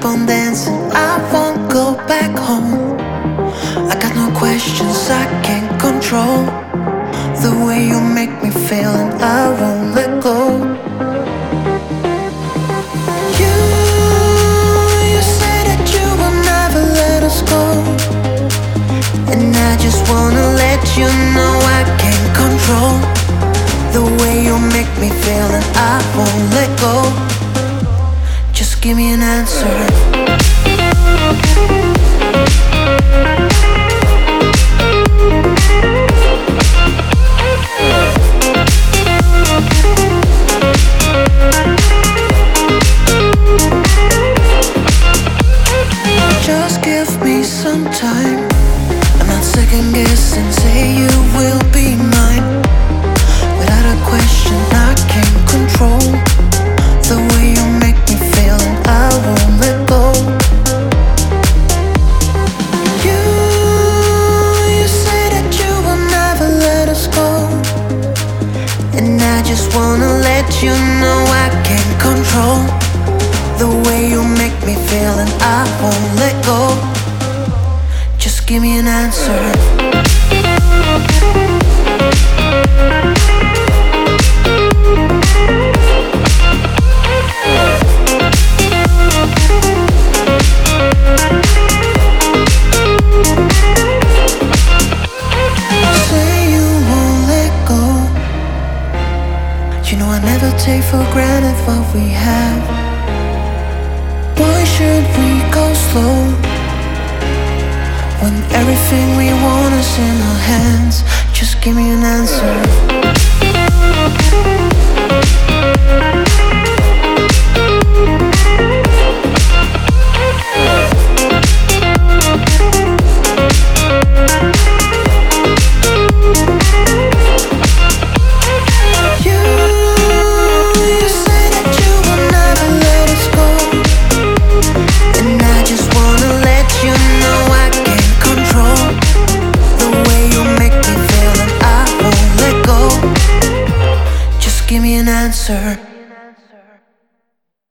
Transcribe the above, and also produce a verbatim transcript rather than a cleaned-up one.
keep on dancing, I won't go back home. I got no questions I can't control. The way you make me feel and I won't let go. You, you say that you will never let us go, and I just wanna let you know I can't control the way you make me feel and I won't let go. Just give me an answer. Just give me some time. I'm not second guessing, say you will be mine. Without a question, I can't control the way you make me feel and I won't let go. You, you say that you will never let us go, and I just wanna let you know I can't control the way you make me feel and I won't let go. Just give me an answer. Say you won't let go. You know I never take for granted what we have. Why should we go slow when everything we want is in our hands? Just give me an answer. Give me an answer.